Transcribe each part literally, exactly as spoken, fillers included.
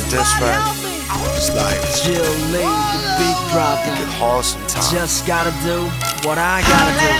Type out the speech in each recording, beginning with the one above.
That's right. It's like Jill Lee, the big brother. get hard sometimes. Just gotta do what I gotta do.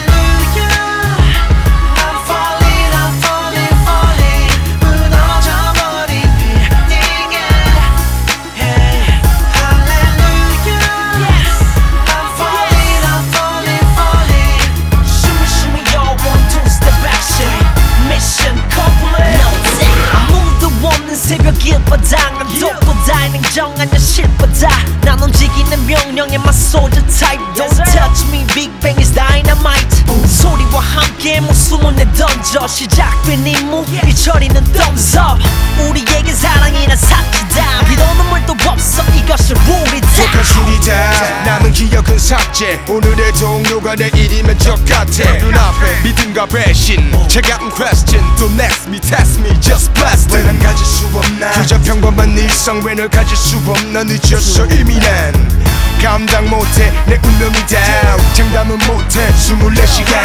I'm falling, I'm falling, falling. 무너져버린 네가. Hey, hallelujah. Yes. I'm falling, I'm falling, falling. Shimmy, shimmy, yo, one, two, step action. Mission complete. 아무도 없는 새벽 길바닥. 난 독보다 냉정한 현실보다. 난 움직이는 명령에만 soldier type. Don't touch me, Big Bang is dynamite. 소리와 함께 목숨을 내던져 시작된 임무 이 처리는 thumbs up. 우리에겐 사랑이란 사치다. 비도 눈물도 없어 이것이 룰이다. 독한 술이다. 남은 기억은 삭제. 오늘의 동료가 내일이면 적같아. 눈앞에 믿음과 배신. 차가운 question. Don't ask me, test me, just blast it. 왜 난 가질 수 없나. 그저 평범한 일상 왜 널 가질 수 없나. 늦었어 이미 난 감당 못해 내 운명이 down. 장담은 못해 스물네 시간.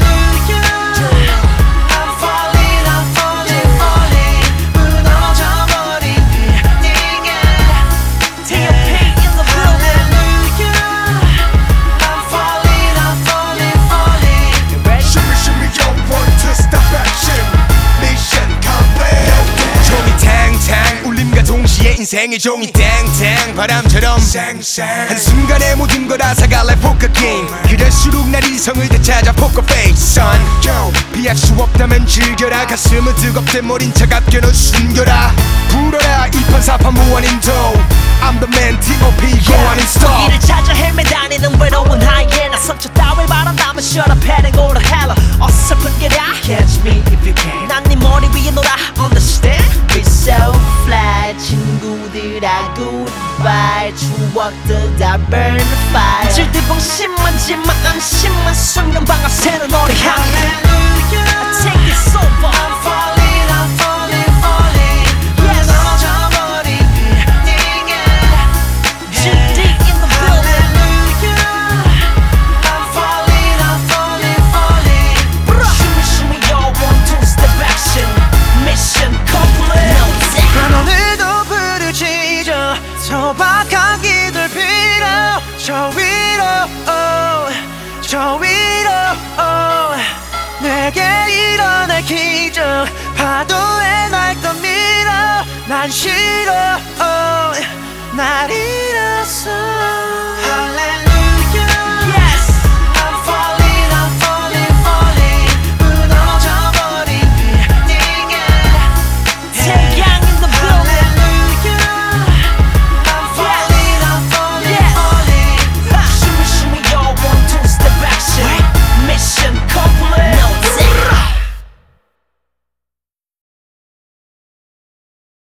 I'm falling, I'm falling, falling. 무너져버린 네가. Take a peek in the building. I'm falling, I'm falling, falling. Shimmy shimmy yo one two step action. Mission complete. 종이 탱탱 울림과 동시에 인생의 종이 땡땡 바람처럼 쌩쌩 한순간에 모든 걸 앗아갈래 포커 게임. 그럴수록 날 이성을 되찾아 포커 페이스 son. Yo, 피할 수 없다면 즐겨라. 가슴은 뜨겁대 머린 차갑게 넌 숨겨라. 불어라 이판사판 무한인도 I'm the man T O P go on and stop. 거기를 찾아 헤매다니는 외로운 하이에나. 상처 따위 바란다면 shut up head and go to hell. 어설픈 게라 catch me if you can. 난 네 머리 위에 놀아 understand. We so fly 친구들아 goodbye. 추억들 다 burn the fire. 질들봉 심하지만 안심한 순간 방아 새는 너를 향해. I take it over. I'm falling, I'm falling, falling. Yes. 무너져버린 네가. G D in the building. I'm falling, I'm falling, falling. Shimmy, shimmy, yo, one, two, step action. Mission complete. 난 오늘도 부르짖어 소박한 기들 빌어. 저 위로 oh, 저 위로 oh. 내게 일어날 기적. 파도에 날 떠밀어. 난 싫어 oh, 날 잃어.